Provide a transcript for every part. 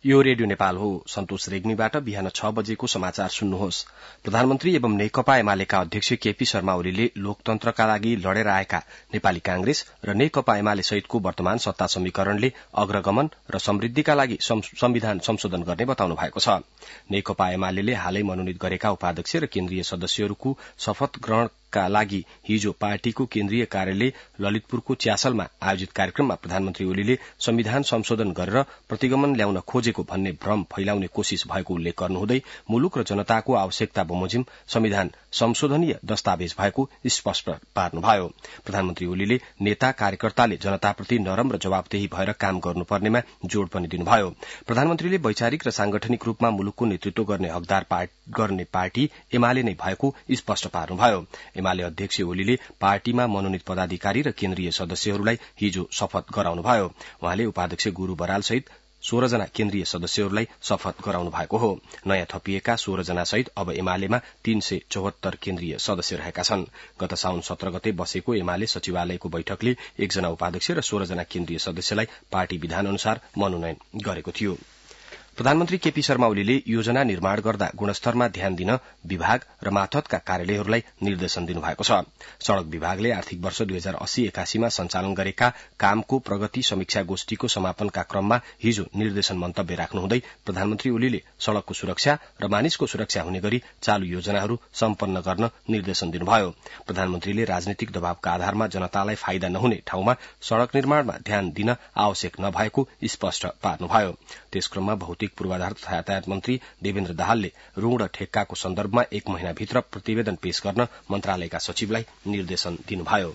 यो रेडियो नेपाल हो। सन्तोष रेग्मीबाट बिहान 6 बजेको समाचार सुन्नुहोस्। प्रधानमन्त्री एवं नेकपा एमालेका अध्यक्ष केपी शर्मा ओलीले लोकतन्त्रका लागि लडेर आएका नेपाली कांग्रेस र नेकपा एमाले सहितको वर्तमान सत्ता समीकरणले अग्रगमन र समृद्धिका लागि संविधान संशोधन गर्ने बताउनु भएको छ। नेकपा एमाले हालै मनोनित गरेका उपाध्यक्ष र केन्द्रीय सदस्यहरूको शपथ ग्रहणका लागि हिजो पार्टीको केन्द्रीय कार्यालय ललितपुरको च्यासलमा आयोजित कार्यक्रममा प्रधानमन्त्री ओलीले संविधान संशोधन गरेर प्रतिगमन ल्याउन खोजेको भन्ने भ्रम फैलाउने कोशिश भएको उल्लेख गर्नुहुँदै मुलुक र जनताको आवश्यकता बमोजिम संविधान संशोधनीय दस्तावेज भएको स्पष्ट पार्नुभयो। प्रधानमन्त्री ओलीले नेता कार्यकर्ताले जनताप्रति नरम र जवाबदेही भएर काम गर्नुपर्नेमा जोड़ पनि दिनुभयो। प्रधानमन्त्रीले वैचारिक र सांगठनिक रूपमा मुलुकको नेतृत्व गर्ने हकदार गर्ने पार्टी एमाले नै भएको स्पष्ट पार्नुभयो। एमाले अध्यक्ष ओलीले पार्टीमा मनोनित पदाधिकारी र केन्द्रीय सदस्यहरूलाई हिजो शपथ गराउनुभयो। उहाँले उपाध्यक्ष गुरू बराल सहित 16 जना केन्द्रीय सदस्यहरूलाई शपथ गराउनु भएको हो। नयाँ थपिएका 16 जना सहित अब एमालेमा 374 केन्द्रीय सदस्य रहेका छन्। गत साउन 17 गते बसेको एमाले सचिवालयको बैठकले 1 जना उपाध्यक्ष र 16 जना केन्द्रीय सदस्यलाई पार्टी विधान अनुसार मनोनयन गरेको थियो। प्रधानमन्त्री केपी शर्मा ओलीले योजना निर्माण गर्दा गुणस्तरमा ध्यान दिन विभाग र मातहतका कार्यालयहरूलाई निर्देशन दिनुभएको छ। सड़क विभागले आर्थिक वर्ष 2080-81 मा सञ्चालन गरेका कामको प्रगति समीक्षा गोष्ठीको समापनका क्रममा हिजो निर्देशन मन्तव्य राख्नुहुँदै प्रधानमन्त्री ओलीले सड़कको सुरक्षा र मानिसको सुरक्षा हुने गरी चालू योजनाहरू सम्पन्न गर्न निर्देशन दिनुभयो। प्रधानमन्त्रीले राजनीतिक दबावका आधारमा जनतालाई फाइदा नहुने ठाउँमा सड़क निर्माणमा ध्यान दिन आवश्यक नभएको स्पष्ट पार्नुभयो। त्यसक्रममा भौतिक पूर्वाधार तथा यातायात मन्त्री देवेन्द्र दाहालले ऋण र ठेक्काको सन्दर्भमा 1 महिनाभित्र प्रतिवेदन पेश गर्न मन्त्रालयका सचिवलाई निर्देशन दिनुभयो।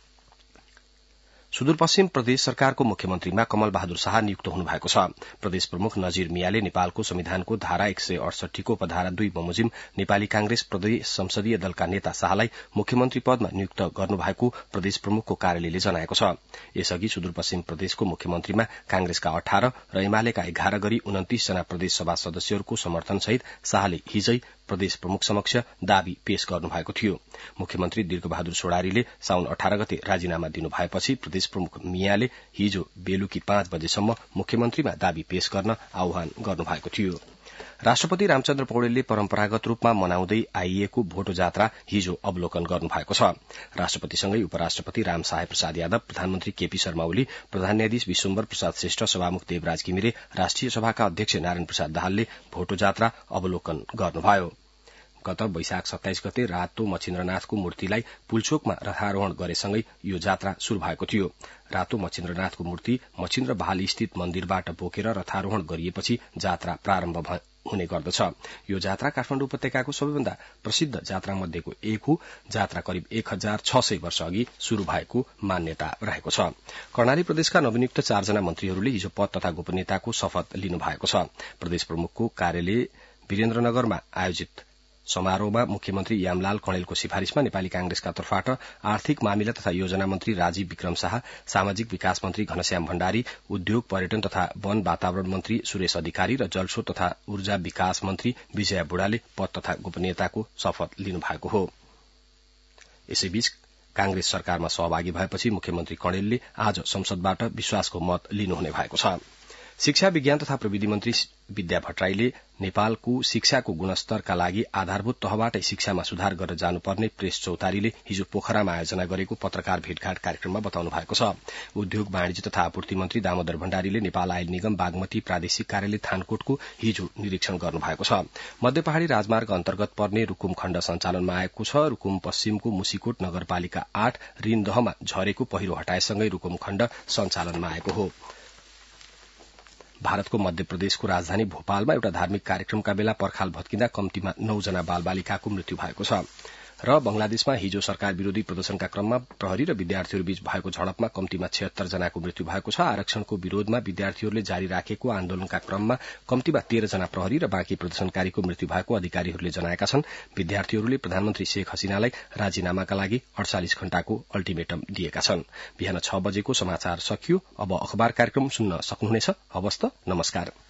सुदूरपश्चिम प्रदेश सरकारको मुख्यमन्त्रीमा कमल बहादुर शाह नियुक्त हुनुभएको छ। प्रदेश प्रमुख नजीर मियाले नेपालको संविधानको धारा 168 को उपधारा 2 बमोजिम नेपाली कांग्रेस प्रदेश संसदीय दलका नेता शाहलाई मुख्यमन्त्री पदमा नियुक्त गर्नुभएको प्रदेश प्रमुखको कार्यालयले जनाएको छ। यसअघि सुदूरपश्चिम प्रदेशको मुख्यमन्त्रीमा कांग्रेसका 18 र एमालेका 11 गरी 29 जना प्रदेश सभा सदस्यहरूको समर्थनसहित शाहले हिजै प्रदेश प्रमुख समक्ष दावी पेश गर्नुभएको थियो। मुख्यमन्त्री दीर्घबहादुर सोडारीले साउन 18 गते राजीनामा दिनुभएपछि प्रदेश प्रमुख मियाले हिजो बेलुकी 5 बजेसम्म मुख्यमन्त्रीमा दावी पेश गर्न आह्वान गर्नुभएको थियो। राष्ट्रपति रामचन्द्र पौडेलले परम्परागत रूपमा मनाउँदै आइएको भोटो जात्रा हिजो अवलोकन गर्नुभएको छ। राष्ट्रपतिसँगै उपराष्ट्रपति रामसहाय प्रसाद यादव, प्रधानमन्त्री केपी शर्मा ओली, प्रधान न्यायाधीश विश्वम्भर प्रसाद श्रेष्ठ, सभामुख देवराज घिमिरे, राष्ट्रिय सभाका अध्यक्ष नारायण प्रसाद दाहालले भोटो जात्रा अवलोकन गर्नुभयो। गत वैशाख 27 गते रातो मच्छिन्द्रनाथको मूर्तिलाई पुलचोकमा रथारोहण गरेसँगै यो जात्रा शुरू भएको थियो। रातो मच्छिन्द्रनाथको मूर्ति मच्छिन्द्र बहाल स्थित मन्दिरबाट बोकेर रथारोहण गरिएपछि जात्रा प्रारम्भ हुने गर्दछ। यो जात्रा काठमाडौँ उपत्यकाको सबैभन्दा प्रसिद्ध जात्रा मध्येको एक हो। जात्रा करिब 1600 वर्ष अघि शुरू भएको मान्यता रहेको छ। कर्णाली प्रदेशका नवनियुक्त 4 जना मन्त्रीहरूले हिजो पद तथा गोपनीयताको शपथ लिनु भएको छ। प्रदेश प्रमुखको कार्यालय वीरेन्द्रनगरमा आयोजित समारोहमा मुख्यमन्त्री यामलाल कणेलको सिफारिशमा नेपाली कांग्रेसका तर्फबाट आर्थिक मामिला तथा योजना मन्त्री राजीव विक्रम शाह, सामाजिक विकास मन्त्री घनश्याम भण्डारी, उद्योग पर्यटन तथा वन वातावरण मन्त्री सुरेश अधिकारी र जलस्रोत तथा ऊर्जा विकास मन्त्री विजया बुढाले पद तथा गोपनीयताको शपथ लिनुभएको हो। यसैबीच कांग्रेस सरकारमा सहभागी भएपछि मुख्यमन्त्री कणेलले आज संसदबाट विश्वासको मत लिनुहुने भएको छ। शिक्षा विज्ञान तथा प्रविधि मन्त्री विद्या भट्टराईले नेपालको शिक्षाको गुणस्तरका लागि आधारभूत तहबाटै शिक्षामा सुधार गरेर जानुपर्ने प्रेस चौतारीले हिजो पोखरामा आयोजना गरेको पत्रकार भेटघाट कार्यक्रममा बताउनु भएको छ। उद्योग वाणिज्य तथा आपूर्ति मन्त्री दामोदर भण्डारीले नेपाल आयल निगम बागमती प्रादेशिक कार्यालय थानकोटको हिजो निरीक्षण गर्नु भएको छ। मध्य पहाड़ी राजमार्ग अन्तर्गत पर्ने रुकुम खण्ड सञ्चालनमा आएको छ। रुकुम पश्चिमको मुसिकोट नगरपालिका 8 रिनदहमा झरेको पहिरो हटाएसँगै रुकुम खण्ड सञ्चालनमा आएको हो। भारतको मध्य प्रदेशको राजधानी भोपालमा एउटा धार्मिक कार्यक्रमका बेला पर्खाल भत्किँदा कम्तीमा 9 जना बालबालिकाको मृत्यु भएको छ। र बंगलादेशमा हिजो सरकार विरोधी प्रदर्शनका क्रममा प्रहरी र विद्यार्थीहरूबीच भएको झडपमा कम्तीमा 76 जनाको मृत्यु भएको छ। आरक्षणको विरोधमा विद्यार्थीहरूले जारी राखेको आन्दोलनका क्रममा कम्तीमा 13 जना प्रहरी र बाँकी प्रदर्शनकारीको मृत्यु भएको अधिकारीहरूले जनाएका छन्। विद्यार्थीहरूले प्रधानमन्त्री शेख हसीनालाई राजीनामाका लागि 48 घण्टाको अल्टिमेटम दिएका छन्। बिहान 6 बजेको समाचार सकियो। अब अखबार कार्यक्रम सुन्न सक्नुहुनेछ। हवस् त, नमस्कार।